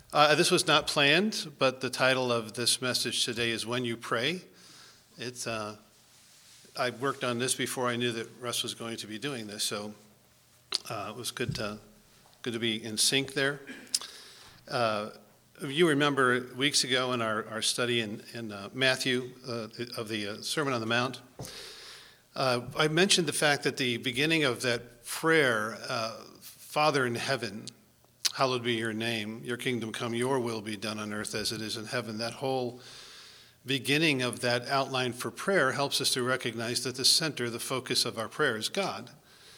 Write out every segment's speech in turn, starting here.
This was not planned, but the title of this message today is When You Pray. I worked on this before I knew that Russ was going to be doing this, so it was good to be in sync there. You remember weeks ago in our study in Matthew of the Sermon on the Mount, I mentioned the fact that the beginning of that prayer, Father in heaven, hallowed be your name, your kingdom come, your will be done on earth as it is in heaven. That whole beginning of that outline for prayer helps us to recognize that the center, the focus of our prayer is God.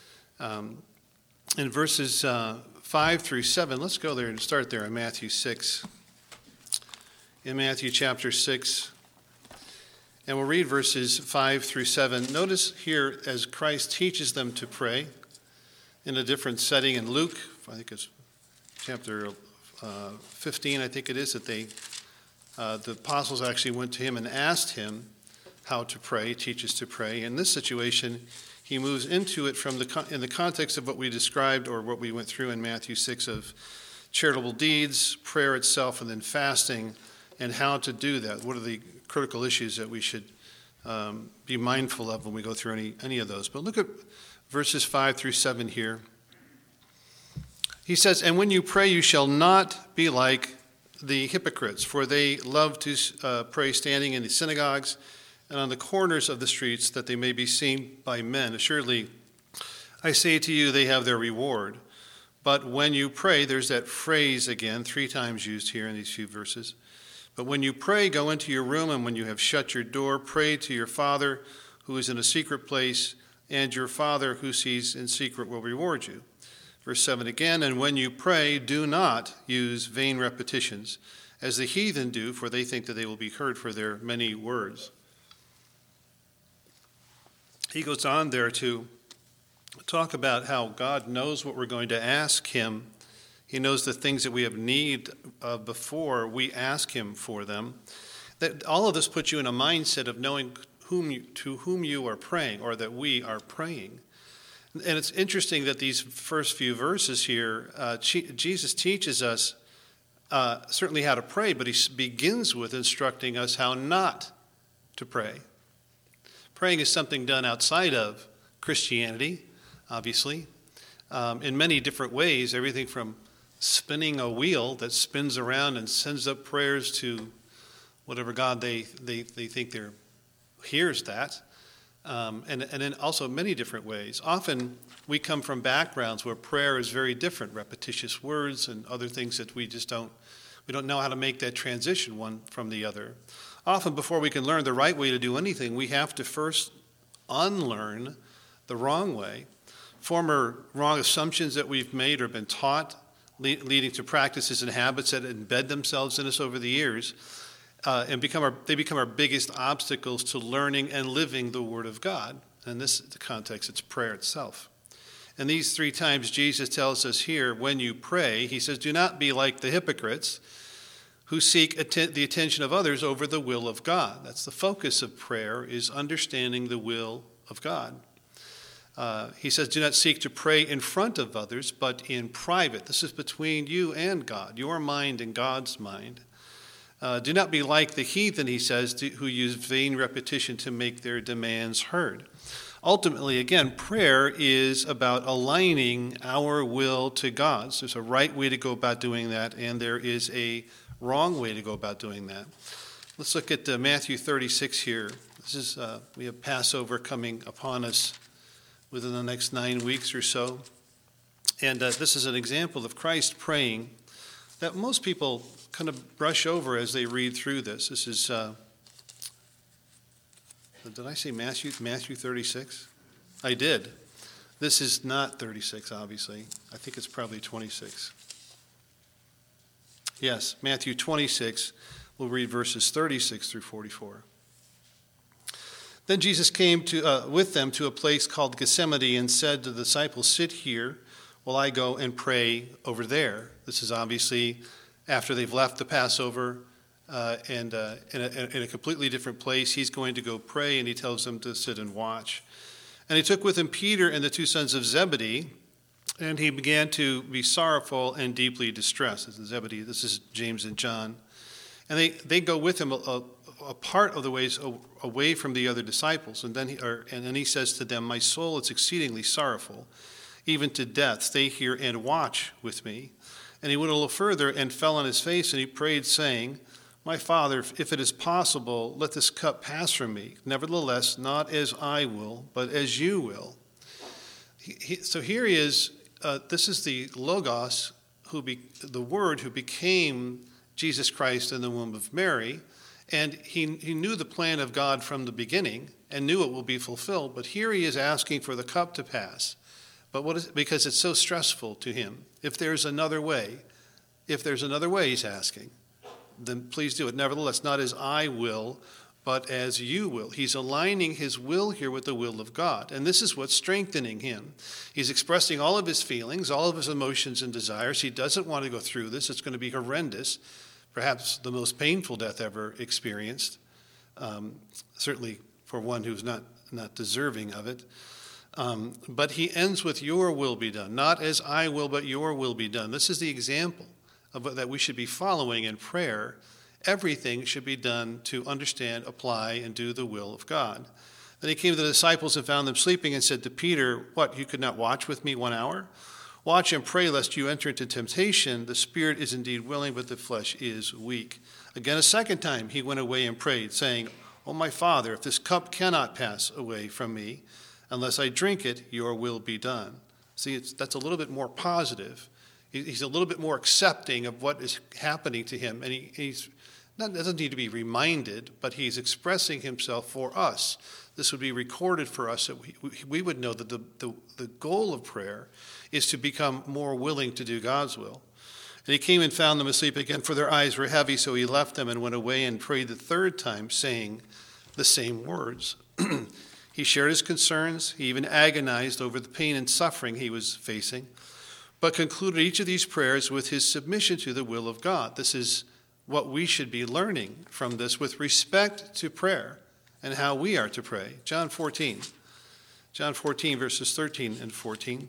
In verses 5 through 7, let's go there and start there in Matthew 6. In Matthew chapter 6, and we'll read verses 5 through 7. Notice here as Christ teaches them to pray in a different setting in Luke, I think it's chapter 15, I think it is, that the apostles actually went to him and asked him how to pray, teaches to pray. In this situation, he moves into it in the context of what we described or what we went through in Matthew 6 of charitable deeds, prayer itself, and then fasting, and how to do that. What are the critical issues that we should be mindful of when we go through any of those? But look at verses 5 through 7 here. He says, "And when you pray, you shall not be like the hypocrites, for they love to pray standing in the synagogues and on the corners of the streets, that they may be seen by men. Assuredly, I say to you, they have their reward. But when you pray," there's that phrase again, 3 times used here in these few verses. "But when you pray, go into your room, and when you have shut your door, pray to your Father who is in a secret place, and your Father who sees in secret will reward you." Verse 7 again, "And when you pray, do not use vain repetitions, as the heathen do, for they think that they will be heard for their many words." He goes on there to talk about how God knows what we're going to ask him. He knows the things that we have need of before we ask him for them. That all of this puts you in a mindset of knowing to whom you are praying, or that we are praying. And it's interesting that these first few verses here, Jesus teaches us certainly how to pray, but he begins with instructing us how not to pray. Praying is something done outside of Christianity, obviously, in many different ways, everything from spinning a wheel that spins around and sends up prayers to whatever God they think hears that. And then also many different ways. Often we come from backgrounds where prayer is very different, repetitious words and other things that we don't know how to make that transition one from the other. Often before we can learn the right way to do anything, we have to first unlearn the wrong way. Former wrong assumptions that we've made or been taught, leading to practices and habits that embed themselves in us over the years, and become our biggest obstacles to learning and living the Word of God. In this context, it's prayer itself. And these 3 times Jesus tells us here, when you pray, he says, do not be like the hypocrites who seek the attention of others over the will of God. That's the focus of prayer, is understanding the will of God. He says, do not seek to pray in front of others, but in private. This is between you and God, your mind and God's mind. Do not be like the heathen, he says, who use vain repetition to make their demands heard. Ultimately, again, prayer is about aligning our will to God's. There's a right way to go about doing that, and there is a wrong way to go about doing that. Let's look at Matthew 36 here. This is we have Passover coming upon us within the next 9 weeks or so. And this is an example of Christ praying that most people kind of brush over as they read through this. This is, did I say Matthew 36? I did. This is not 36, obviously. I think it's probably 26. Yes, Matthew 26, we'll read verses 36 through 44. Then Jesus came with them to a place called Gethsemane and said to the disciples, sit here while I go and pray over there. This is obviously after they've left the Passover and in a completely different place. He's going to go pray, and he tells them to sit and watch. And he took with him Peter and the 2 sons of Zebedee, And he began to be sorrowful and deeply distressed. This is Zebedee. This is James and John. And they go with him a part of the ways away from the other disciples. And then he says to them, "My soul is exceedingly sorrowful, even to death. Stay here and watch with me." And he went a little further and fell on his face, and he prayed, saying, "My Father, if it is possible, let this cup pass from me. Nevertheless, not as I will, but as you will." So here he is. This is the Logos, the Word who became Jesus Christ in the womb of Mary. And he knew the plan of God from the beginning and knew it will be fulfilled. But here he is asking for the cup to pass. But because it's so stressful to him. If there's another way, he's asking, then please do it. Nevertheless, not as I will, but as you will. He's aligning his will here with the will of God. And this is what's strengthening him. He's expressing all of his feelings, all of his emotions and desires. He doesn't want to go through this. It's going to be horrendous, perhaps the most painful death ever experienced, certainly for one who's not deserving of it. But he ends with, "Your will be done." Not as I will, but your will be done. This is the example that we should be following in prayer. Everything should be done to understand, apply, and do the will of God. Then he came to the disciples and found them sleeping and said to Peter, "What, you could not watch with me 1 hour? Watch and pray lest you enter into temptation. The spirit is indeed willing, but the flesh is weak." Again, a second time he went away and prayed, saying, "O my Father, if this cup cannot pass away from me, unless I drink it, your will be done." See, that's a little bit more positive. He's a little bit more accepting of what is happening to him. And he's doesn't need to be reminded, but he's expressing himself for us. This would be recorded for us, that we would know that the goal of prayer is to become more willing to do God's will. And he came and found them asleep again, for their eyes were heavy. So he left them and went away and prayed the third time, saying the same words. He shared his concerns. He even agonized over the pain and suffering he was facing, but concluded each of these prayers with his submission to the will of God. This is what we should be learning from this with respect to prayer and how we are to pray. John 14, verses 13 and 14.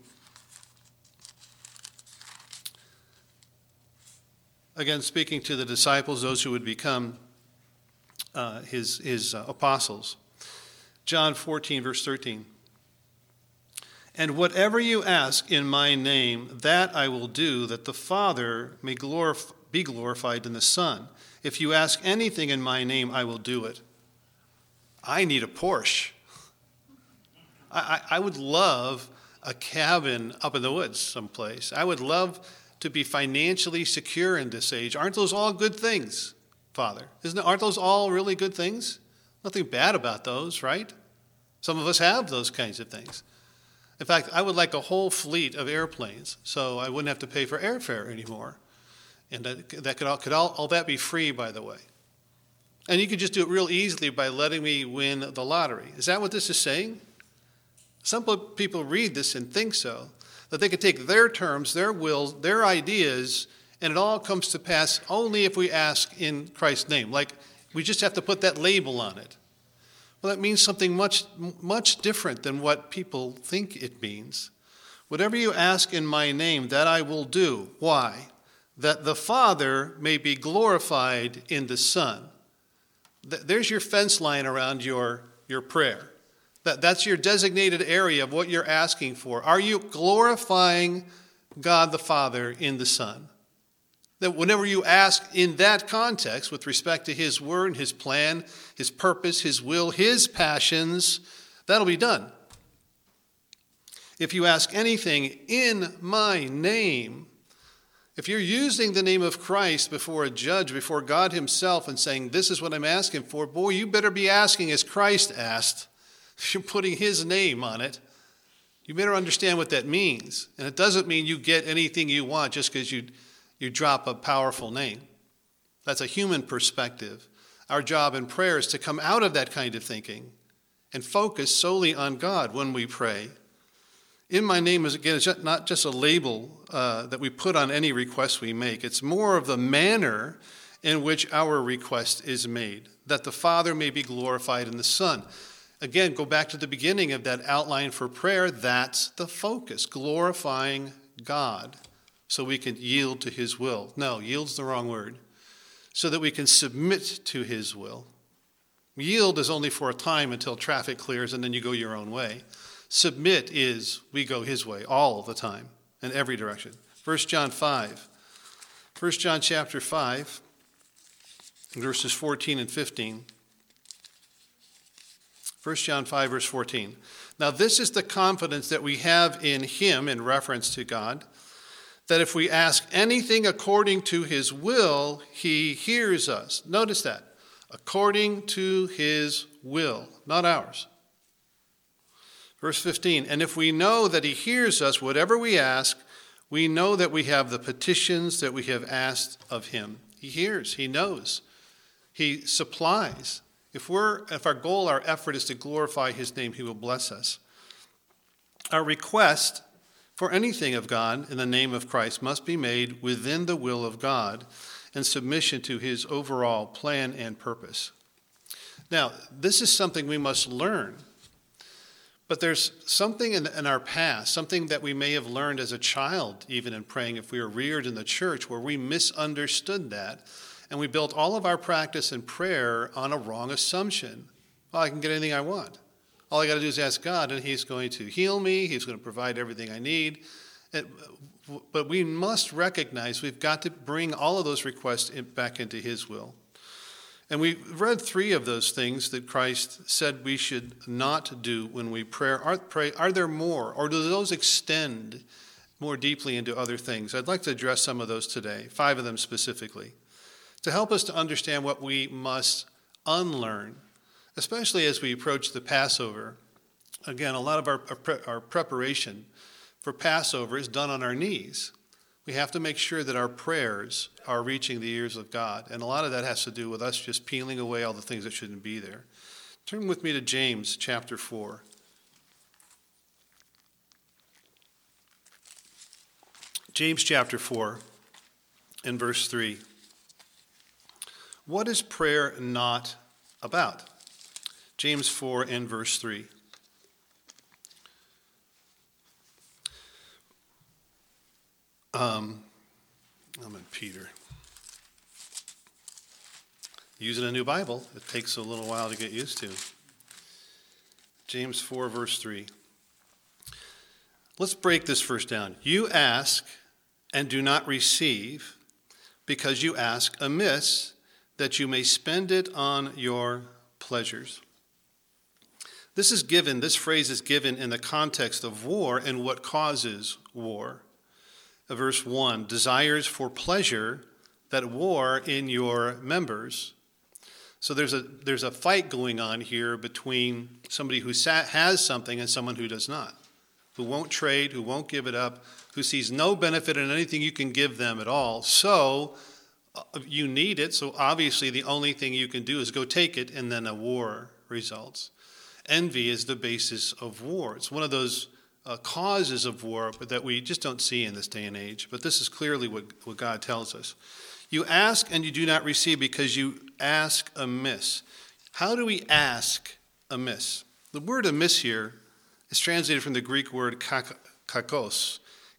Again, speaking to the disciples, those who would become his apostles. John 14, verse 13. "And whatever you ask in my name, that I will do, that the Father may be glorified in the Son. If you ask anything in my name, I will do it." I need a Porsche. I would love a cabin up in the woods someplace. I would love to be financially secure in this age. Aren't those all good things, Father? Aren't those all really good things? Nothing bad about those, right? Some of us have those kinds of things. In fact, I would like a whole fleet of airplanes so I wouldn't have to pay for airfare anymore. And that could all that be free, by the way. And you could just do it real easily by letting me win the lottery. Is that what this is saying? Some people read this and think so, that they could take their terms, their wills, their ideas, and it all comes to pass only if we ask in Christ's name. Like we just have to put that label on it. Well, that means something much, much different than what people think it means. Whatever you ask in my name, that I will do. Why? That the Father may be glorified in the Son. There's your fence line around your prayer. That's your designated area of what you're asking for. Are you glorifying God the Father in the Son? That whenever you ask in that context with respect to his word, his plan, his purpose, his will, his passions, that'll be done. If you ask anything in my name, if you're using the name of Christ before a judge, before God himself, and saying, this is what I'm asking for, boy, you better be asking as Christ asked. If you're putting his name on it, you better understand what that means. And it doesn't mean you get anything you want just because you drop a powerful name. That's a human perspective. Our job in prayer is to come out of that kind of thinking and focus solely on God when we pray. In my name is, again, it's not just a label that we put on any request we make. It's more of the manner in which our request is made, that the Father may be glorified in the Son. Again, go back to the beginning of that outline for prayer. That's the focus, glorifying God so we can yield to his will. No, yield's the wrong word. So that we can submit to his will. Yield is only for a time until traffic clears and then you go your own way. Submit is we go his way all the time in every direction. 1 John 5. 1 John chapter 5, verses 14 and 15. 1 John 5, verse 14. Now this is the confidence that we have in him, in reference to God, that if we ask anything according to his will, he hears us. Notice that. According to his will, not ours. Verse 15. And if we know that he hears us, whatever we ask, we know that we have the petitions that we have asked of him. He hears, he knows, he supplies. If our goal, our effort is to glorify his name, he will bless us. Our request for anything of God in the name of Christ must be made within the will of God and submission to his overall plan and purpose. Now, this is something we must learn. But there's something in our past, something that we may have learned as a child, even in praying, if we were reared in the church, where we misunderstood that. And we built all of our practice in prayer on a wrong assumption. Well, I can get anything I want. All I got to do is ask God, and he's going to heal me. He's going to provide everything I need. But we must recognize we've got to bring all of those requests back into his will. And we read 3 of those things that Christ said we should not do when we pray. Are there more, or do those extend more deeply into other things? I'd like to address some of those today, 5 of them specifically, to help us to understand what we must unlearn, especially as we approach the Passover. Again, a lot of our preparation for Passover is done on our knees. We have to make sure that our prayers are reaching the ears of God. And a lot of that has to do with us just peeling away all the things that shouldn't be there. Turn with me to James chapter 4. James chapter 4 and verse 3. What is prayer not about? James 4 and verse 3. I'm in Peter. Using a new Bible, it takes a little while to get used to. James 4, verse 3. Let's break this verse down. You ask and do not receive, because you ask amiss, that you may spend it on your pleasures. This phrase is given in the context of war and what causes war. Verse 1, desires for pleasure that war in your members. So there's a fight going on here between somebody who has something and someone who does not, who won't trade, who won't give it up, who sees no benefit in anything you can give them at all. So you need it, so obviously the only thing you can do is go take it, and then a war results. Envy is the basis of war. It's one of those causes of war but that we just don't see in this day and age. But this is clearly what God tells us. You ask and you do not receive because you ask amiss. How do we ask amiss? The word amiss here is translated from the Greek word kakos,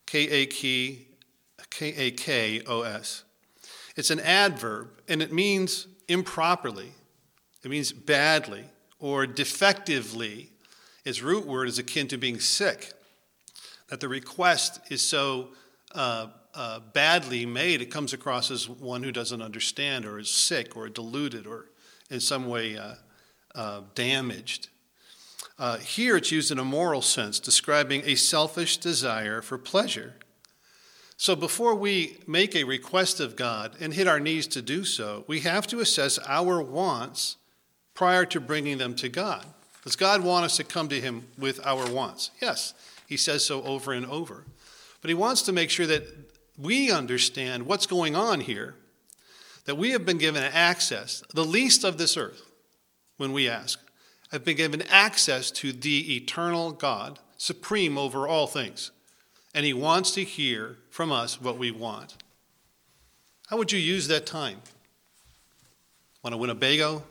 K-A-K-O-S. It's an adverb, and it means improperly. It means badly or defectively. Its root word is akin to being sick, that the request is so badly made, it comes across as one who doesn't understand or is sick or deluded or in some way damaged. Here it's used in a moral sense, describing a selfish desire for pleasure. So before we make a request of God and hit our knees to do so, we have to assess our wants prior to bringing them to God. Does God want us to come to him with our wants? Yes, he says so over and over. But he wants to make sure that we understand what's going on here, that we have been given access, the least of this earth, when we ask, have been given access to the eternal God, supreme over all things. And he wants to hear from us what we want. How would you use that time? Want a Winnebago?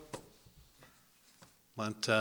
Want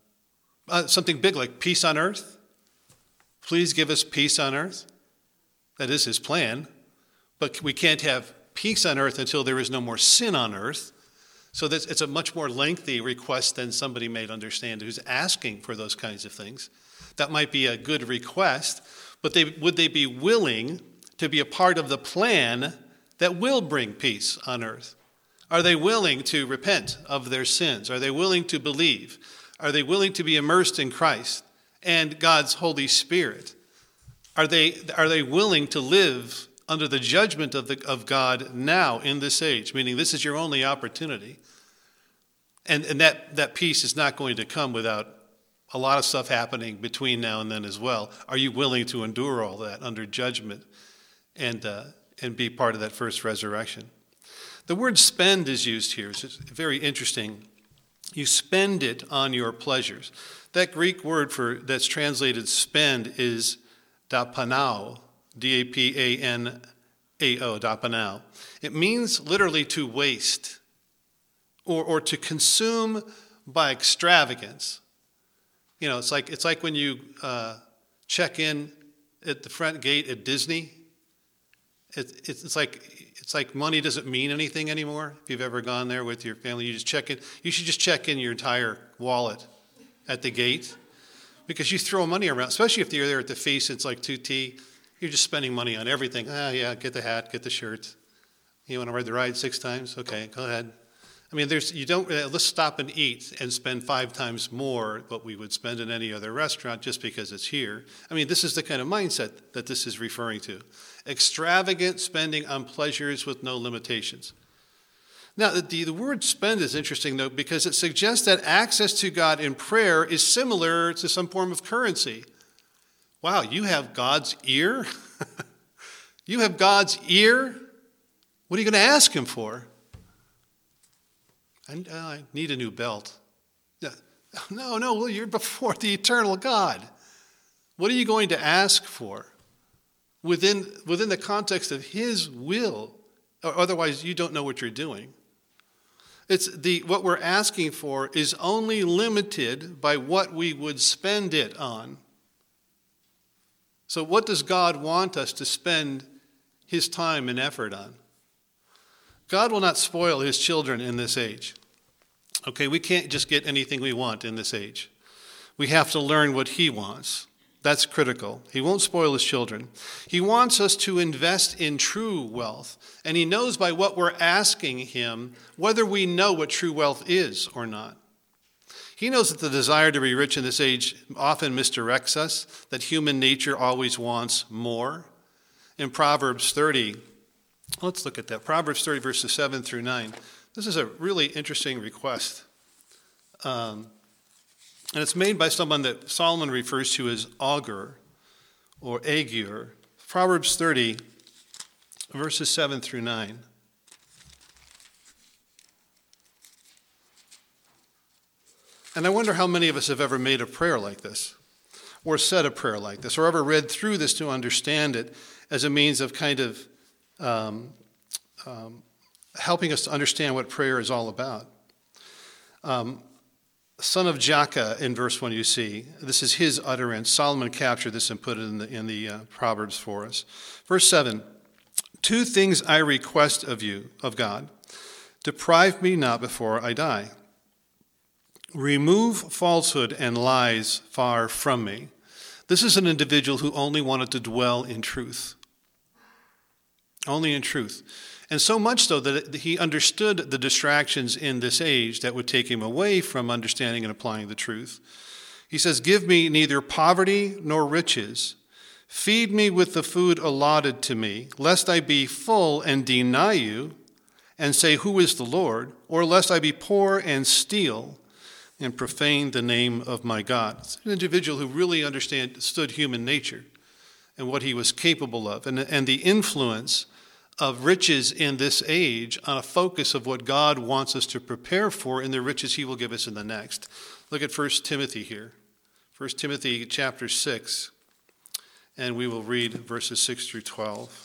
something big like peace on earth? Please give us peace on earth. That is his plan. But we can't have peace on earth until there is no more sin on earth. So it's a much more lengthy request than somebody may understand who's asking for those kinds of things. That might be a good request, but would they be willing to be a part of the plan that will bring peace on earth? Are they willing to repent of their sins? Are they willing to believe? Are they willing to be immersed in Christ and God's Holy Spirit? Are they willing to live under the judgment of God now in this age, meaning this is your only opportunity? And that peace is not going to come without a lot of stuff happening between now and then as well. Are you willing to endure all that under judgment and be part of that first resurrection? The word spend is used here. It's very interesting. You spend it on your pleasures. That Greek word that's translated spend is dapanao, D-A-P-A-N-A-O, dapanao. It means literally to waste or to consume by extravagance. You know, it's like when you check in at the front gate at Disney. It's like money doesn't mean anything anymore. If you've ever gone there with your family, you just check in. You should just check in your entire wallet at the gate, because you throw money around, especially if you're there at the feast. It's like 2T. You're just spending money on everything. Yeah, get the hat, get the shirt. You want to ride the ride 6 times? Okay, go ahead. I mean, let's stop and eat and spend 5 times more what we would spend in any other restaurant just because it's here. I mean, this is the kind of mindset that this is referring to. Extravagant spending on pleasures with no limitations. Now, the word spend is interesting, though, because it suggests that access to God in prayer is similar to some form of currency. Wow, you have God's ear? You have God's ear? What are you going to ask him for? I need a new belt. No, well, you're before the eternal God. What are you going to ask for within the context of his will? Or otherwise, you don't know what you're doing. What we're asking for is only limited by what we would spend it on. So what does God want us to spend his time and effort on? God will not spoil his children in this age. Okay, we can't just get anything we want in this age. We have to learn what he wants. That's critical. He won't spoil his children. He wants us to invest in true wealth, and he knows by what we're asking him whether we know what true wealth is or not. He knows that the desire to be rich in this age often misdirects us, that human nature always wants more. In Proverbs 30, let's look at that. Proverbs 30, verses 7 through 9. This is a really interesting request. And it's made by someone that Solomon refers to as Augur or Agur. Proverbs 30, verses 7 through 9. And I wonder how many of us have ever made a prayer like this, or said a prayer like this, or ever read through this to understand it as a means of kind of helping us to understand what prayer is all about. Son of Jaka, in verse 1 you see, this is his utterance. Solomon captured this and put it in the Proverbs for us. Verse 7, 2 things I request of you, of God. Deprive me not before I die. Remove falsehood and lies far from me. This is an individual who only wanted to dwell in truth. Only in truth. And so much so that he understood the distractions in this age that would take him away from understanding and applying the truth. He says, give me neither poverty nor riches. Feed me with the food allotted to me, lest I be full and deny you and say, who is the Lord? Or lest I be poor and steal and profane the name of my God. It's an individual who really understood human nature and what he was capable of, and the influence of riches in this age on a focus of what God wants us to prepare for in the riches he will give us in the next. Look at 1 Timothy here. 1 Timothy chapter 6, and we will read verses 6 through 12.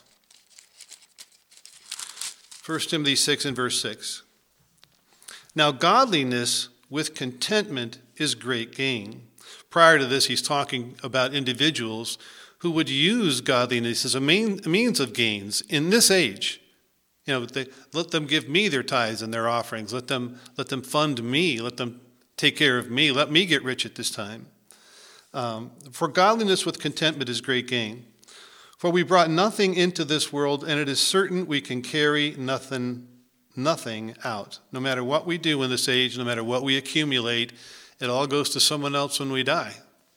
1 Timothy 6 and verse 6. Now godliness with contentment is great gain. Prior to this, he's talking about individuals who would use godliness as a means of gains in this age. Let them give me their tithes and their offerings. Let them fund me. Let them take care of me. Let me get rich at this time. For godliness with contentment is great gain. For we brought nothing into this world, and it is certain we can carry nothing out. No matter what we do in this age, no matter what we accumulate, it all goes to someone else when we die.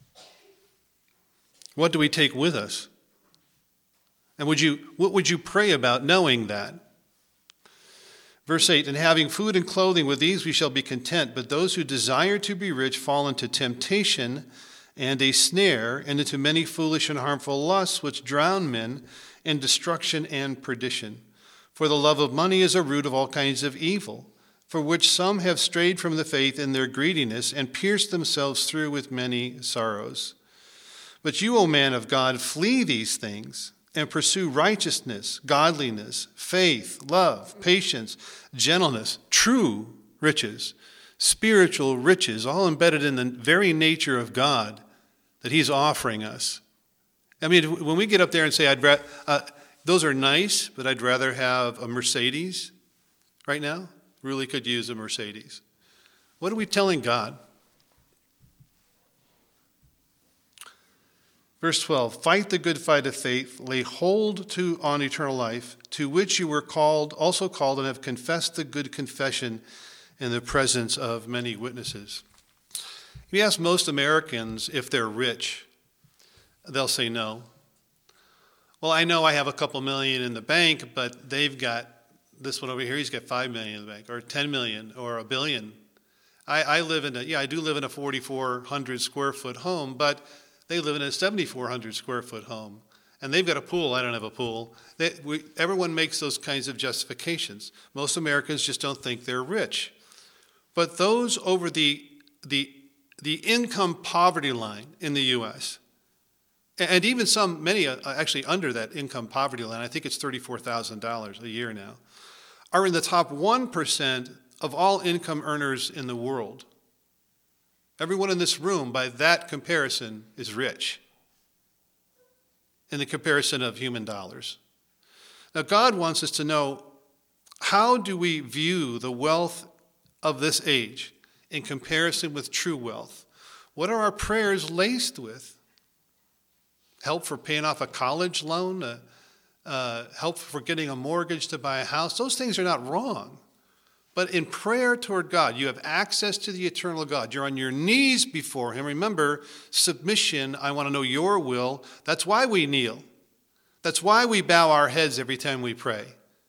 What do we take with us? And what would you pray about knowing that? Verse 8, and having food and clothing, with these we shall be content. But those who desire to be rich fall into temptation and a snare, and into many foolish and harmful lusts, which drown men in destruction and perdition. For the love of money is a root of all kinds of evil, for which some have strayed from the faith in their greediness, and pierced themselves through with many sorrows. But you, O man of God, flee these things, and pursue righteousness, godliness, faith, love, patience, gentleness, true riches, spiritual riches, all embedded in the very nature of God that he's offering us. I mean, when we get up there and say, those are nice, but I'd rather have a Mercedes right now, really could use a Mercedes. What are we telling God? Verse 12, fight the good fight of faith, lay hold on eternal life, to which you were also called, and have confessed the good confession in the presence of many witnesses. If you ask most Americans if they're rich, they'll say no. Well, I know I have a couple million in the bank, but they've got this one over here, he's got 5 million in the bank, or 10 million, or $1 billion. I do live in a 4,400 square foot home, but they live in a 7,400 square foot home. And they've got a pool. I don't have a pool. Everyone makes those kinds of justifications. Most Americans just don't think they're rich. But those over the income poverty line in the U.S., and even many actually under that income poverty line, I think it's $34,000 a year now, are in the top 1% of all income earners in the world. Everyone in this room, by that comparison, is rich in the comparison of human dollars. Now, God wants us to know, how do we view the wealth of this age in comparison with true wealth? What are our prayers laced with? Help for paying off a college loan? Help for getting a mortgage to buy a house? Those things are not wrong. But in prayer toward God, you have access to the eternal God. You're on your knees before him. Remember, submission, I want to know your will. That's why we kneel. That's why we bow our heads every time we pray.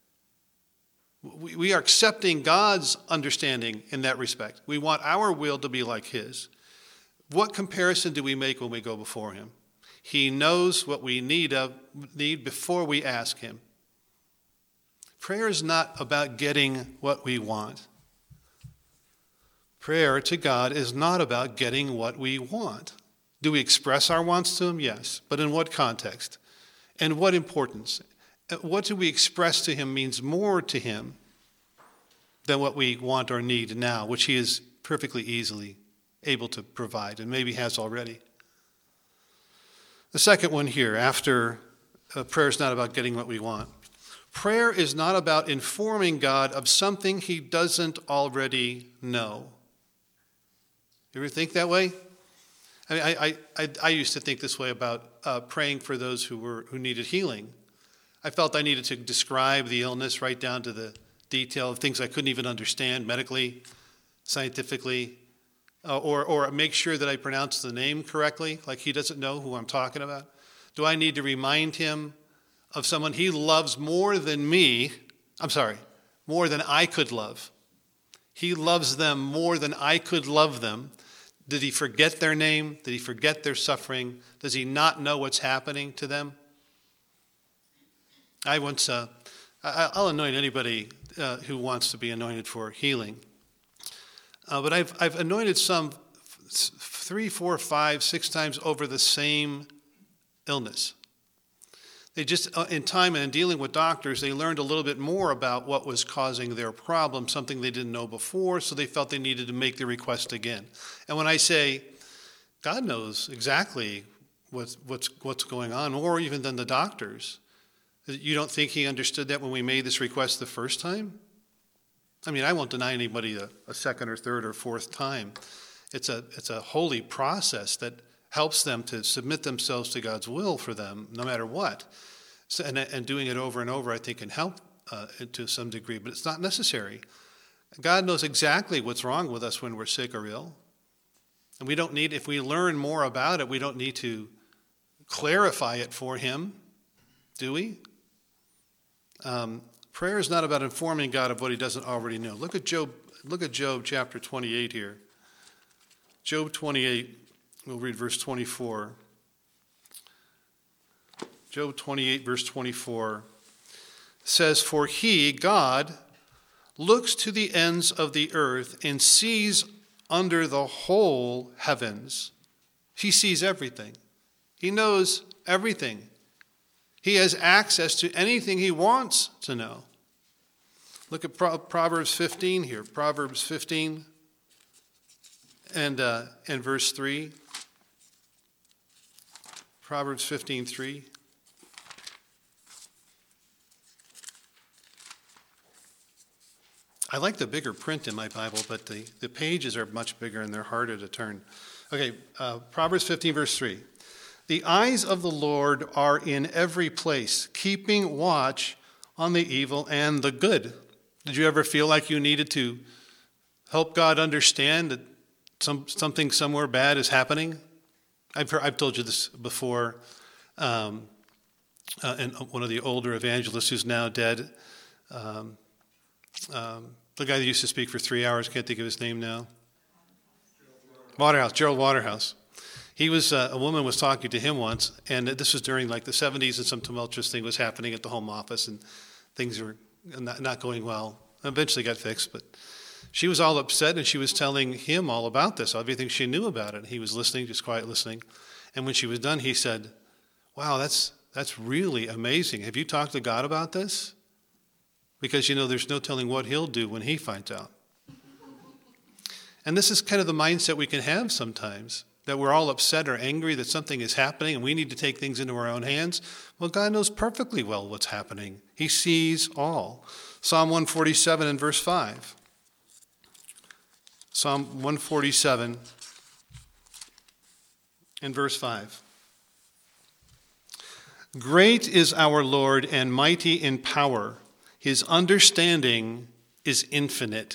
We are accepting God's understanding in that respect. We want our will to be like his. What comparison do we make when we go before him? He knows what we need before we ask him. Prayer is not about getting what we want. Prayer to God is not about getting what we want. Do we express our wants to him? Yes. But in what context? And what importance? What do we express to him means more to him than what we want or need now, which he is perfectly easily able to provide and maybe has already. The second one here, after prayer is not about getting what we want. Prayer is not about informing God of something he doesn't already know. You ever think that way? I mean, I used to think this way about praying for those who needed healing. I felt I needed to describe the illness right down to the detail of things I couldn't even understand medically, scientifically, or make sure that I pronounce the name correctly, like he doesn't know who I'm talking about. Do I need to remind him of someone he loves more than me? More than I could love. He loves them more than I could love them. Did he forget their name? Did he forget their suffering? Does he not know what's happening to them? I'll anoint anybody who wants to be anointed for healing. But I've anointed some 3, 4, 5, 6 times over the same illness. They just, in time and in dealing with doctors, they learned a little bit more about what was causing their problem, something they didn't know before, so they felt they needed to make the request again. And when I say, God knows exactly what's going on, more even than the doctors. You don't think he understood that when we made this request the first time? I mean, I won't deny anybody a second or third or fourth time. It's a holy process that helps them to submit themselves to God's will for them, no matter what. So, and doing it over and over, I think, can help to some degree, but it's not necessary. God knows exactly what's wrong with us when we're sick or ill. And we don't need, if we learn more about it, we don't need to clarify it for him, do we? Prayer is not about informing God of what he doesn't already know. Look at Job chapter 28 here. Job 28, we'll read verse 24. Job 28, verse 24 says, "For he, God, looks to the ends of the earth and sees under the whole heavens." He sees everything. He knows everything. He has access to anything he wants to know. Look at Proverbs 15 here. Proverbs 15 and verse 3. Proverbs 15:3. I like the bigger print in my Bible, but the pages are much bigger and they're harder to turn. Okay, Proverbs 15, verse 3. "The eyes of the Lord are in every place, keeping watch on the evil and the good." Did you ever feel like you needed to help God understand that something somewhere bad is happening? I've told you this before. And one of the older evangelists who's now dead, the guy that used to speak for 3 hours, can't think of his name now. Gerald Waterhouse. He was, a woman was talking to him once, and this was during like the 70s, and some tumultuous thing was happening at the home office, and things were not going well. Eventually got fixed, but she was all upset, and she was telling him all about this, everything she knew about it. He was listening, just quiet listening. And when she was done, he said, "Wow, that's really amazing. Have you talked to God about this? Because, there's no telling what he'll do when he finds out." And this is kind of the mindset we can have sometimes, that we're all upset or angry that something is happening and we need to take things into our own hands. Well, God knows perfectly well what's happening. He sees all. Psalm 147 and verse 5. Psalm 147 and verse 5. "Great is our Lord and mighty in power. His understanding is infinite."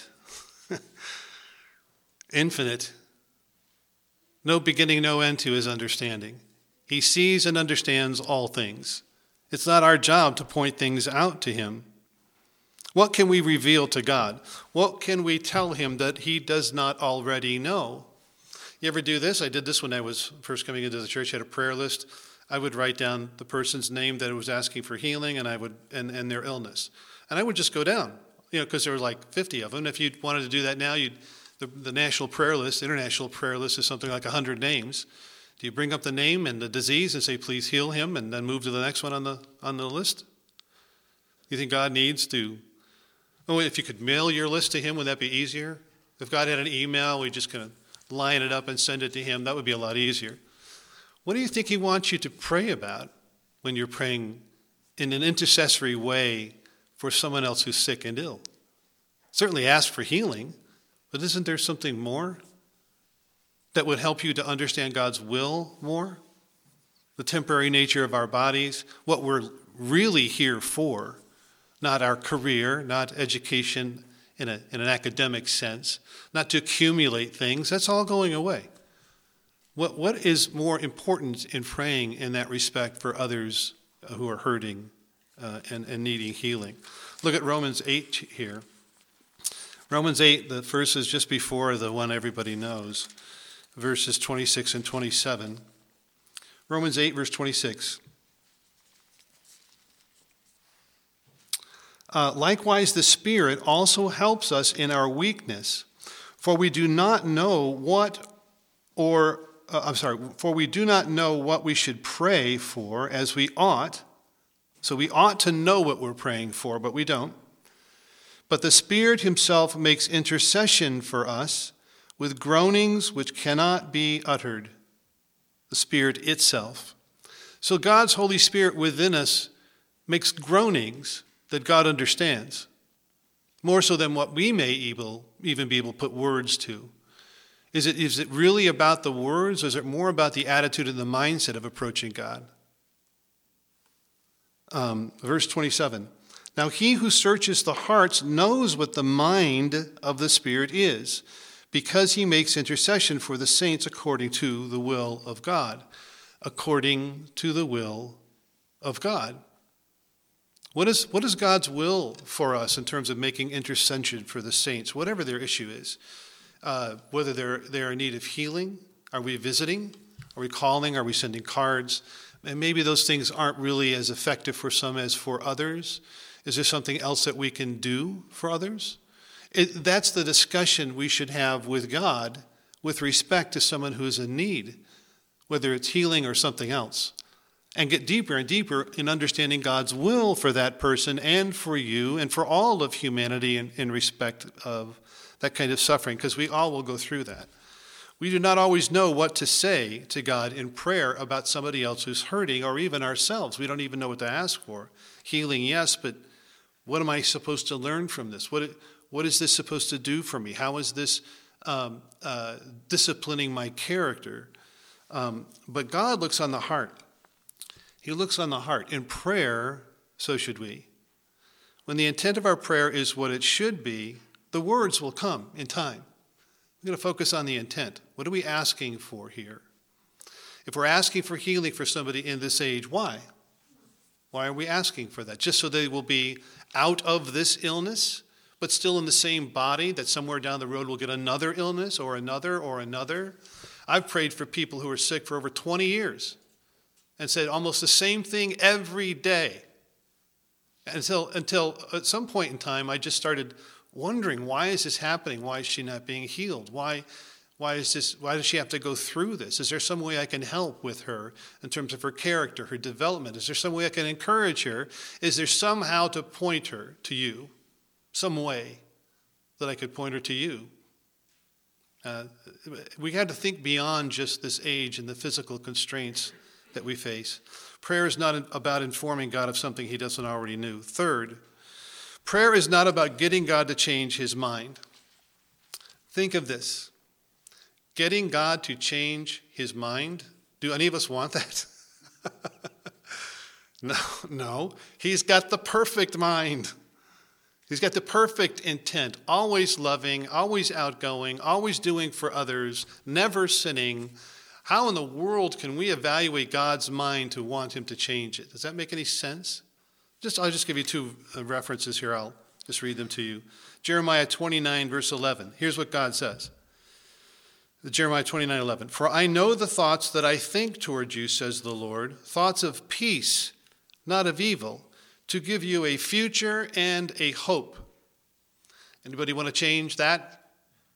Infinite. No beginning, no end to his understanding. He sees and understands all things. It's not our job to point things out to him. What can we reveal to God? What can we tell him that he does not already know? You ever do this? I did this when I was first coming into the church. I had a prayer list. I would write down the person's name that was asking for healing, and and their illness. And I would just go down, because there were like 50 of them. If you wanted to do that now, the national prayer list, the international prayer list is something like 100 names. Do you bring up the name and the disease and say, "Please heal him," and then move to the next one on the list? You think God needs to? Oh, if you could mail your list to him, would that be easier? If God had an email, we just kind of line it up and send it to him. That would be a lot easier. What do you think he wants you to pray about when you're praying in an intercessory way for someone else who's sick and ill? Certainly ask for healing, but isn't there something more that would help you to understand God's will more? The temporary nature of our bodies, what we're really here for, not our career, not education in an academic sense, not to accumulate things. That's all going away. What is more important in praying in that respect for others who are hurting and needing healing? Look at Romans 8 here. Romans 8, the verse is just before the one everybody knows, verses 26 and 27. Romans 8, verse 26. "Likewise, the Spirit also helps us in our weakness, for we do not know what we should pray for as we ought." So we ought to know what we're praying for, but we don't. "But the Spirit himself makes intercession for us with groanings which cannot be uttered." the Spirit itself. So God's Holy Spirit within us makes groanings that God understands, more so than what we may even be able to put words to. Is it really about the words, or is it more about the attitude and the mindset of approaching God? Verse 27. Now he who searches the hearts knows what the mind of the Spirit is, because he makes intercession for the saints according to the will of God. According to the will of God. What is God's will for us in terms of making intercession for the saints, whatever their issue is? Whether they're in need of healing, are we visiting? Are we calling? Are we sending cards? And maybe those things aren't really as effective for some as for others. Is there something else that we can do for others? That's the discussion we should have with God with respect to someone who is in need, whether it's healing or something else, and get deeper and deeper in understanding God's will for that person and for you and for all of humanity in respect of that kind of suffering, because we all will go through that. We do not always know what to say to God in prayer about somebody else who's hurting, or even ourselves. We don't even know what to ask for. Healing, yes, but what am I supposed to learn from this? What is this supposed to do for me? How is this disciplining my character? But God looks on the heart. He looks on the heart. In prayer, so should we. When the intent of our prayer is what it should be, the words will come in time. We're going to focus on the intent. What are we asking for here? If we're asking for healing for somebody in this age, why? Why are we asking for that? Just so they will be out of this illness, but still in the same body, that somewhere down the road will get another illness or another or another? I've prayed for people who are sick for over 20 years and said almost the same thing every day. Until at some point in time, I just started wondering, why is this happening? Why is she not being healed? Why does she have to go through this? Is there some way I can help with her in terms of her character, her development? Is there some way I can encourage her? Is there somehow to point her to you? Some way that I could point her to you? We had to think beyond just this age and the physical constraints that we face. Prayer is not about informing God of something he doesn't already know. Third, prayer is not about getting God to change his mind. Think of this. Getting God to change his mind. Do any of us want that? No. He's got the perfect mind. He's got the perfect intent, always loving, always outgoing, always doing for others, never sinning. How in the world can we evaluate God's mind to want him to change it? Does that make any sense? I'll just give you two references here. I'll just read them to you. Jeremiah 29, verse 11. Here's what God says. Jeremiah 29:11. For I know the thoughts that I think toward you, says the Lord, thoughts of peace, not of evil, to give you a future and a hope. Anybody want to change that?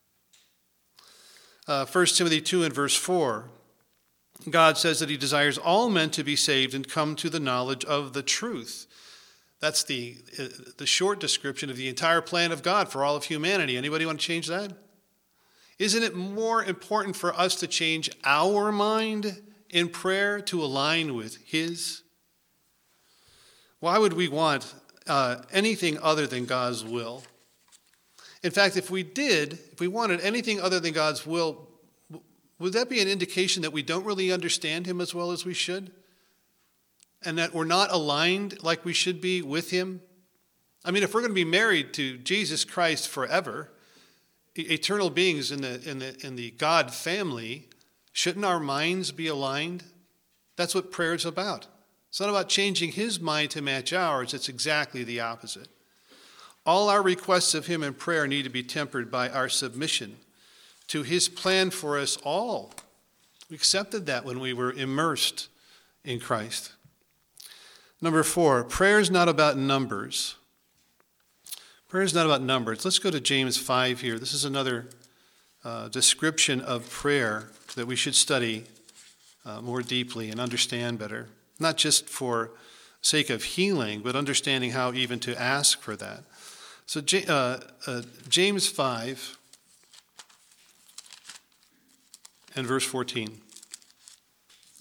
1 Timothy 2 and verse 4. God says that he desires all men to be saved and come to the knowledge of the truth. That's the short description of the entire plan of God for all of humanity. Anybody want to change that? Isn't it more important for us to change our mind in prayer to align with his? Why would we want anything other than God's will? In fact, if we wanted anything other than God's will, would that be an indication that we don't really understand him as well as we should? And that we're not aligned like we should be with him? I mean, if we're going to be married to Jesus Christ forever, eternal beings in the God family, shouldn't our minds be aligned? That's what prayer is about. It's not about changing his mind to match ours. It's exactly the opposite. All our requests of him in prayer need to be tempered by our submission to his plan for us all. We accepted that when we were immersed in Christ. Number 4, prayer is not about numbers. Prayer is not about numbers. Let's go to James 5 here. This is another description of prayer that we should study more deeply and understand better. Not just for sake of healing, but understanding how even to ask for that. So James 5 and verse 14.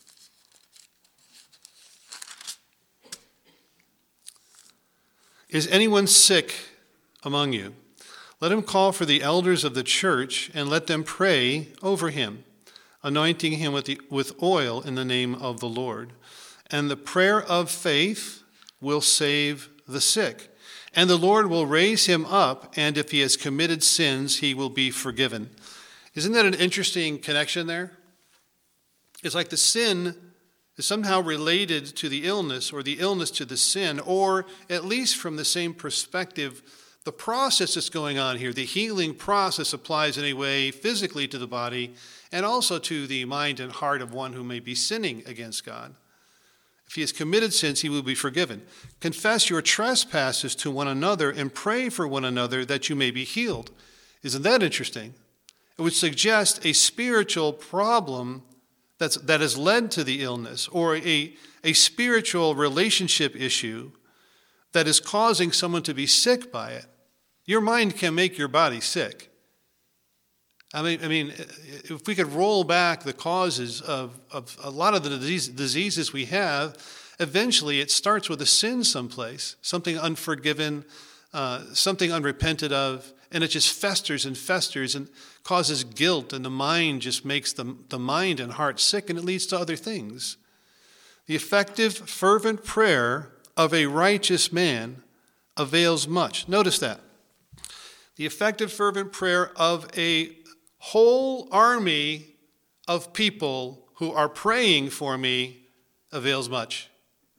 Is anyone sick among you? Let him call for the elders of the church and let them pray over him, anointing him with oil in the name of the Lord. And the prayer of faith will save the sick, and the Lord will raise him up, and if he has committed sins, he will be forgiven. Isn't that an interesting connection there? It's like the sin is somehow related to the illness, or the illness to the sin, or at least from the same perspective, the process that's going on here, the healing process applies in a way physically to the body and also to the mind and heart of one who may be sinning against God. If he has committed sins, he will be forgiven. Confess your trespasses to one another and pray for one another that you may be healed. Isn't that interesting? It would suggest a spiritual problem that has led to the illness, or a spiritual relationship issue that is causing someone to be sick by it. Your mind can make your body sick. I mean, if we could roll back the causes of a lot of the diseases we have, eventually it starts with a sin someplace, something unforgiven, something unrepented of, and it just festers and causes guilt, and the mind just makes the mind and heart sick, and it leads to other things. The effective, fervent prayer of a righteous man avails much. Notice that. The effective, fervent prayer of a whole army of people who are praying for me avails much.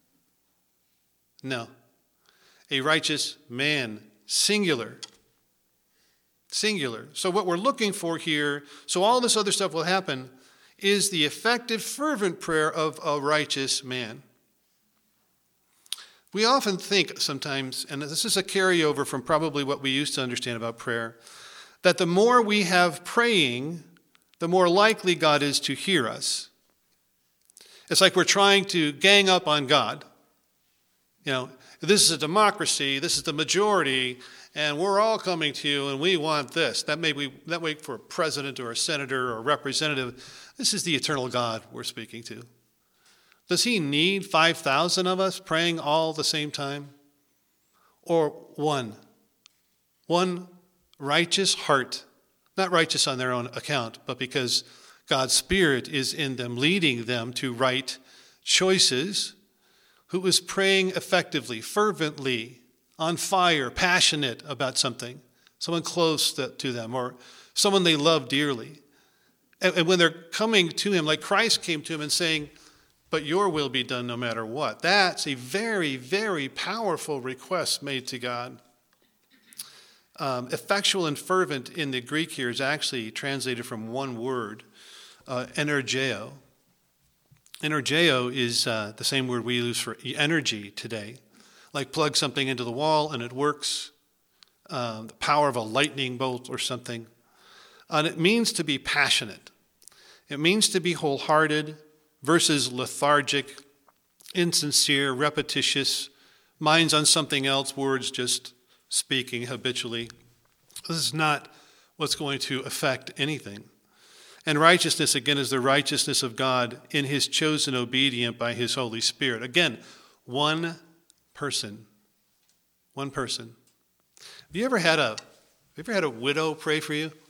No. A righteous man, singular. Singular. So what we're looking for here, so all this other stuff will happen, is the effective, fervent prayer of a righteous man. We often think sometimes, and this is a carryover from probably what we used to understand about prayer, that the more we have praying, the more likely God is to hear us. It's like we're trying to gang up on God. You know, this is a democracy, this is the majority, and we're all coming to you, and we want this. That way for a president or a senator or a representative. This is the eternal God we're speaking to. Does he need 5,000 of us praying all at the same time? Or one righteous heart, not righteous on their own account, but because God's Spirit is in them, leading them to right choices, who is praying effectively, fervently, on fire, passionate about something, someone close to them, or someone they love dearly. And when they're coming to him, like Christ came to him and saying, but your will be done no matter what. That's a very, very powerful request made to God. Effectual and fervent in the Greek here is actually translated from one word, energeo. Energeo is the same word we use for energy today. Like plug something into the wall and it works. The power of a lightning bolt or something. And it means to be passionate. It means to be wholehearted versus lethargic, insincere, repetitious, minds on something else, words just speaking habitually. This is not what's going to affect anything. And righteousness, again, is the righteousness of God in his chosen obedient by his Holy Spirit. Again, one person. One person. Have you ever had a widow pray for you?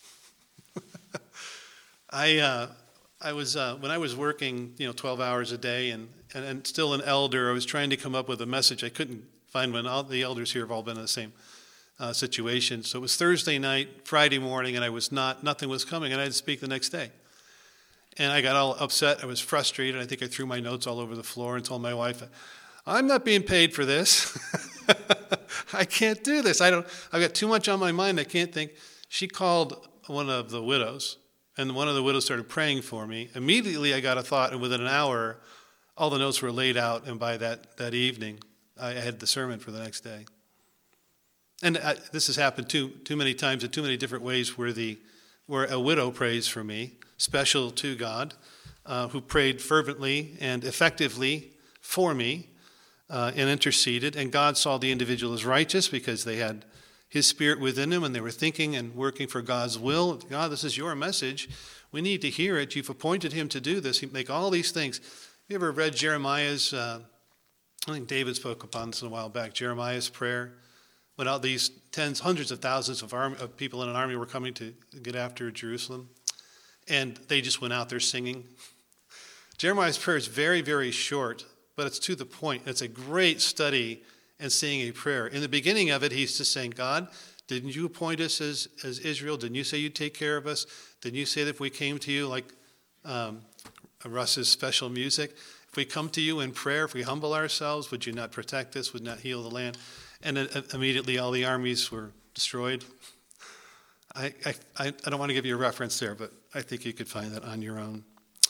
I was when I was working, 12 hours a day and still an elder, I was trying to come up with a message. I couldn't find one. All the elders here have all been in the same situation. So it was Thursday night, Friday morning, and nothing was coming, and I had to speak the next day. And I got all upset. I was frustrated. I think I threw my notes all over the floor and told my wife, I'm not being paid for this. I can't do this. I've got too much on my mind. I can't think. She called one of the widows, and one of the widows started praying for me. Immediately I got a thought, and within an hour, all the notes were laid out, and by that evening, I had the sermon for the next day. And this has happened too many times in too many different ways where a widow prays for me, special to God, who prayed fervently and effectively for me and interceded. And God saw the individual as righteous because they had his Spirit within them and they were thinking and working for God's will. God, this is your message. We need to hear it. You've appointed him to do this. He'd make all these things. Have you ever read Jeremiah's I think David spoke upon this a while back. Jeremiah's prayer, when all these hundreds of thousands of people in an army were coming to get after Jerusalem, and they just went out there singing. Jeremiah's prayer is very, very short, but it's to the point. It's a great study in seeing a prayer. In the beginning of it, he's just saying, God, didn't you appoint us as Israel? Didn't you say you'd take care of us? Didn't you say that if we came to you, like Russ's special music, if we come to you in prayer, if we humble ourselves, would you not protect us, would not heal the land? And immediately all the armies were destroyed. I don't want to give you a reference there, but I think you could find that on your own.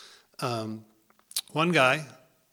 One guy,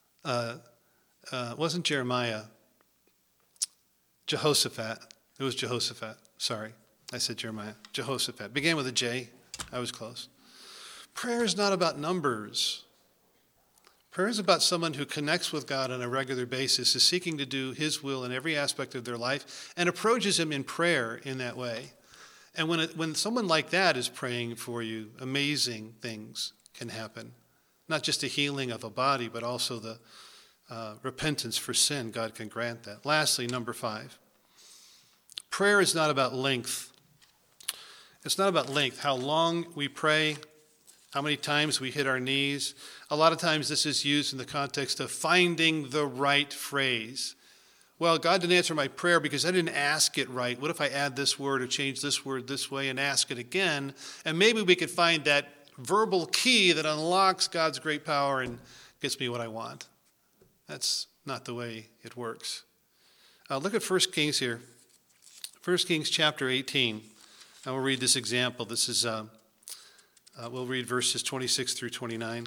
wasn't Jeremiah, Jehoshaphat. It was Jehoshaphat. Sorry, I said Jeremiah. Jehoshaphat. Began with a J. I was close. Prayer is not about numbers. Prayer is about someone who connects with God on a regular basis, is seeking to do his will in every aspect of their life, and approaches him in prayer in that way. And when someone like that is praying for you, amazing things can happen. Not just a healing of a body, but also the repentance for sin. God can grant that. Lastly, number 5. Prayer is not about length. It's not about length, how long we pray, how many times we hit our knees. A lot of times this is used in the context of finding the right phrase. Well, God didn't answer my prayer because I didn't ask it right. What if I add this word or change this word this way and ask it again? And maybe we could find that verbal key that unlocks God's great power and gets me what I want. That's not the way it works. Look at 1 Kings here. 1 Kings chapter 18. And we'll read this example. This is, we'll read verses 26 through 29.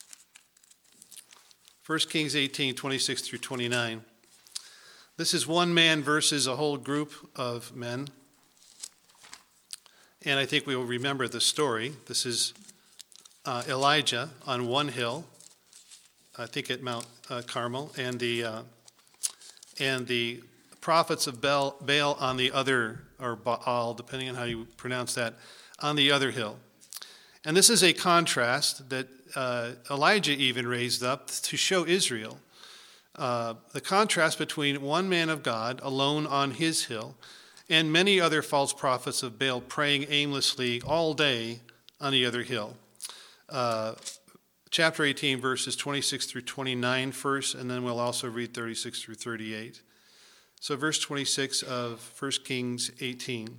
1 Kings 18, 26 through 29. This is one man versus a whole group of men. And I think we will remember the story. This is Elijah on one hill, I think at Mount Carmel, and the prophets of Baal on the other, or Baal, depending on how you pronounce that, on the other hill. And this is a contrast that Elijah even raised up to show Israel. The contrast between one man of God alone on his hill and many other false prophets of Baal praying aimlessly all day on the other hill. Chapter 18, verses 26 through 29 first, and then we'll also read 36 through 38. So verse 26 of 1 Kings 18.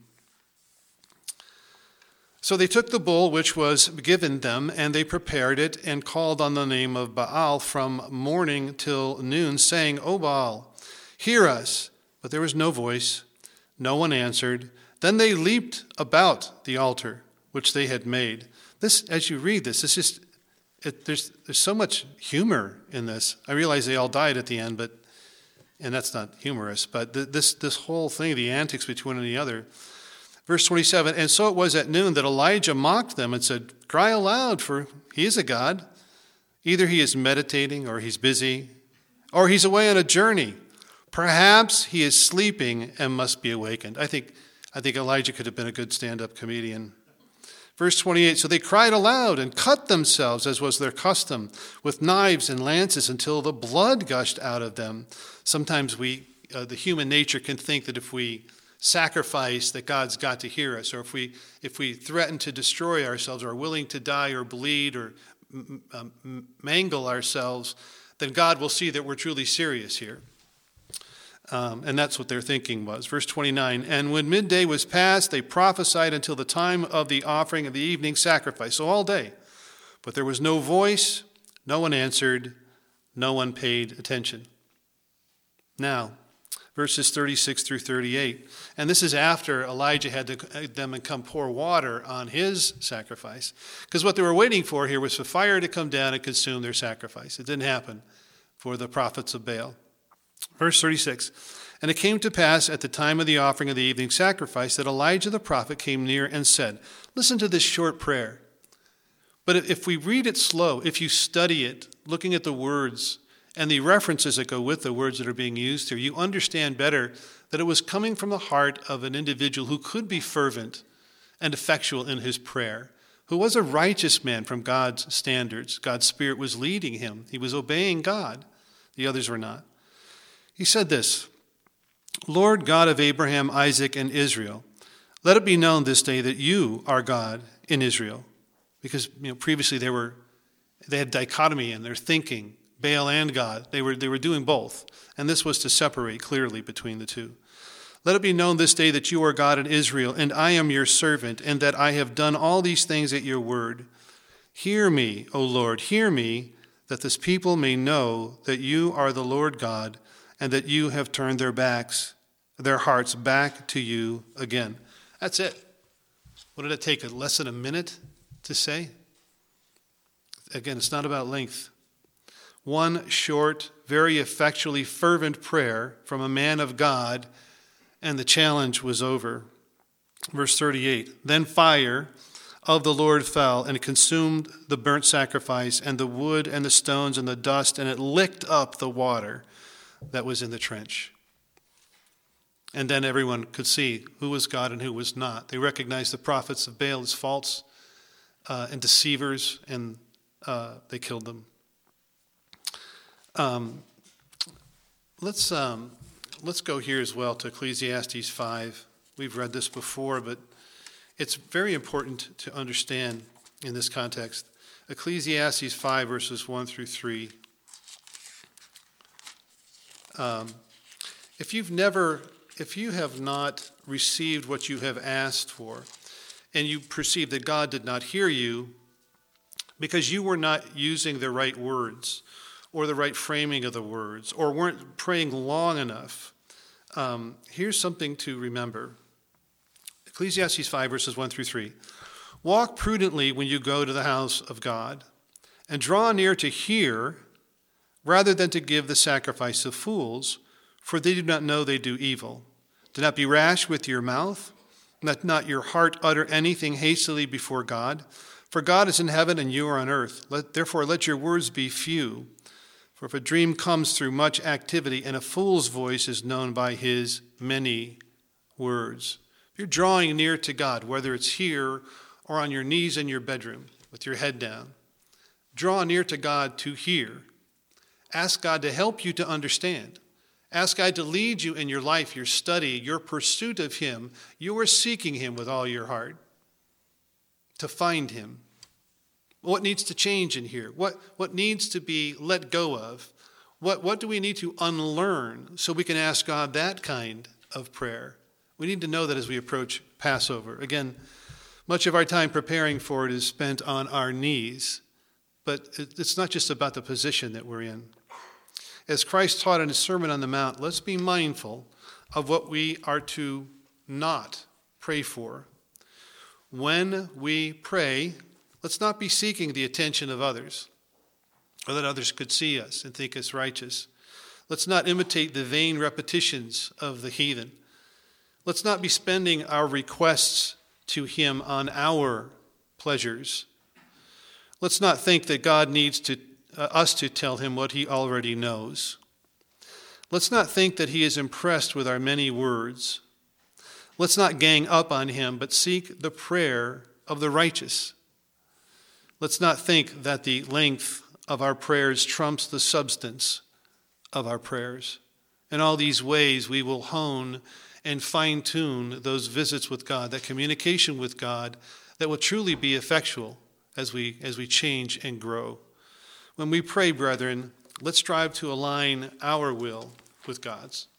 So they took the bull which was given them, and they prepared it, and called on the name of Baal from morning till noon, saying, O Baal, hear us. But there was no voice. No one answered. Then they leaped about the altar which they had made. This, as you read this, there's so much humor in this. I realize they all died at the end, and that's not humorous. But this whole thing, the antics between one and the other. Verse 27, and so it was at noon that Elijah mocked them and said, cry aloud, for he is a god. Either he is meditating, or he's busy, or he's away on a journey. Perhaps he is sleeping and must be awakened. I think Elijah could have been a good stand-up comedian. Verse 28, so they cried aloud and cut themselves, as was their custom, with knives and lances until the blood gushed out of them. Sometimes the human nature can think that if we sacrifice, that God's got to hear us, or if we threaten to destroy ourselves, or are willing to die or bleed or mangle ourselves, then God will see that we're truly serious here. And that's what their thinking was. Verse 29, and when midday was past, they prophesied until the time of the offering of the evening sacrifice, so all day. But there was no voice, no one answered, no one paid attention. Now, verses 36 through 38. And this is after Elijah had them come pour water on his sacrifice. Because what they were waiting for here was for fire to come down and consume their sacrifice. It didn't happen for the prophets of Baal. Verse 36. And it came to pass at the time of the offering of the evening sacrifice that Elijah the prophet came near and said, listen to this short prayer. But if we read it slow, if you study it, looking at the words and the references that go with the words that are being used here, you understand better that it was coming from the heart of an individual who could be fervent and effectual in his prayer, who was a righteous man from God's standards. God's Spirit was leading him. He was obeying God. The others were not. He said this, Lord God of Abraham, Isaac, and Israel, let it be known this day that you are God in Israel. Because previously they had dichotomy in their thinking, Baal and God. They were doing both. And this was to separate clearly between the two. Let it be known this day that you are God in Israel, and I am your servant, and that I have done all these things at your word. Hear me, O Lord, hear me, that this people may know that you are the Lord God, and that you have turned their hearts back to you again. That's it. What did it take? Less than a minute to say? Again, it's not about length. One short, very effectually fervent prayer from a man of God, and the challenge was over. Verse 38, then fire of the Lord fell and consumed the burnt sacrifice and the wood and the stones and the dust, and it licked up the water that was in the trench. And then everyone could see who was God and who was not. They recognized the prophets of Baal as false and deceivers, and they killed them. Let's go here as well to Ecclesiastes 5. We've read this before, but it's very important to understand in this context. Ecclesiastes 5, verses 1 through 3. If you have not received what you have asked for, and you perceive that God did not hear you because you were not using the right words or the right framing of the words, or weren't praying long enough, here's something to remember. Ecclesiastes 5, verses 1 through 3. Walk prudently when you go to the house of God, and draw near to hear, rather than to give the sacrifice of fools, for they do not know they do evil. Do not be rash with your mouth, let not your heart utter anything hastily before God. For God is in heaven and you are on earth. Therefore let your words be few. For if a dream comes through much activity, and a fool's voice is known by his many words. If you're drawing near to God, whether it's here or on your knees in your bedroom with your head down, draw near to God to hear. Ask God to help you to understand. Ask God to lead you in your life, your study, your pursuit of him. You are seeking him with all your heart to find him. What needs to change in here? What needs to be let go of? What do we need to unlearn so we can ask God that kind of prayer? We need to know that as we approach Passover. Again, much of our time preparing for it is spent on our knees, but it's not just about the position that we're in. As Christ taught in his Sermon on the Mount, let's be mindful of what we are to not pray for. When we pray, let's not be seeking the attention of others, or that others could see us and think us righteous. Let's not imitate the vain repetitions of the heathen. Let's not be spending our requests to him on our pleasures. Let's not think that God needs us to tell him what he already knows. Let's not think that he is impressed with our many words. Let's not gang up on him, but seek the prayer of the righteous. Let's not think that the length of our prayers trumps the substance of our prayers. In all these ways, we will hone and fine-tune those visits with God, that communication with God that will truly be effectual as we change and grow. When we pray, brethren, let's strive to align our will with God's.